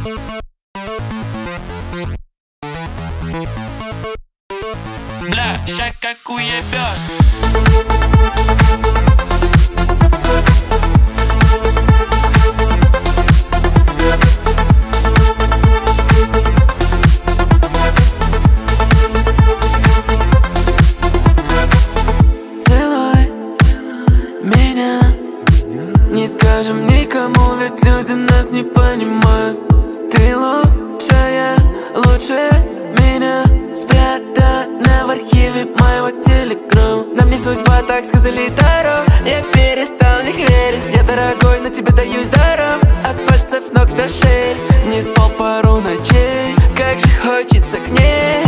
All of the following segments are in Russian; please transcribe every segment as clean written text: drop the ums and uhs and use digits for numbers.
Бля, ща как уебёт. Целуй меня, не скажем никому, ведь люди нас не понимают. Ты лучшая, лучше меня, спрятана в архиве моего телеграма. Нам не судьба, так сказали Таро. Я перестал в них верить. Я дорогой, но тебе даюсь даром. От пальцев ног до шеи не спал пару ночей. Как же хочется к ней,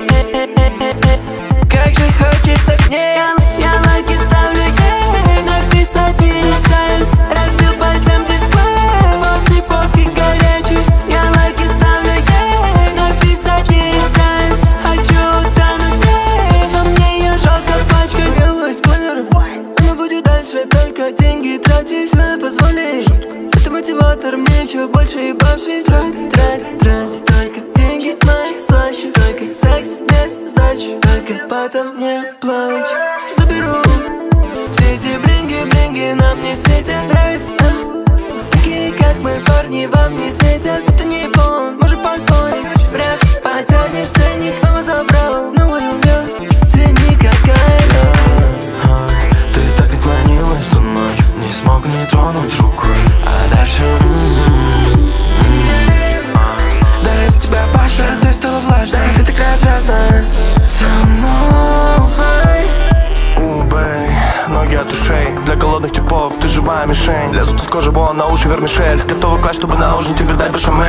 как же хочется к ней. Я лайки ставлю ей, написать не решаюсь. Разбил пальцем дисплей, после фотки горячей. Я лайки ставлю ей, написать не решаюсь. Хочу утонуть в ней, но мне ее жалко пачкать. Делаю спойлеры, она будет дальше, только деньги тратить. Все позволишь, это мотиватор, мне еще больше ебавшись. Трать, трать, трать, только деньги мои слаще. Только секс без сдачи, только потом не плачь. Заберу все эти бринги, нам не светят. Нравится, такие как мы парни вам не светят. Это не бон, можем поспорить. Вряд ли потянешь ценник, снова забрал новую вверх. Цени какая. Ты так отклонилась ту ночь, не смог не тронуть рукой. А дальше да, из тебя пашет, ты стала влажной. Ты такая звездная со мной. Бэй, ноги от ушей, для голодных типов ты живая мишень. Лезут из кожи, бон, на уши вермишель. Готова класть, чтобы на ужин тебе дай бешамель.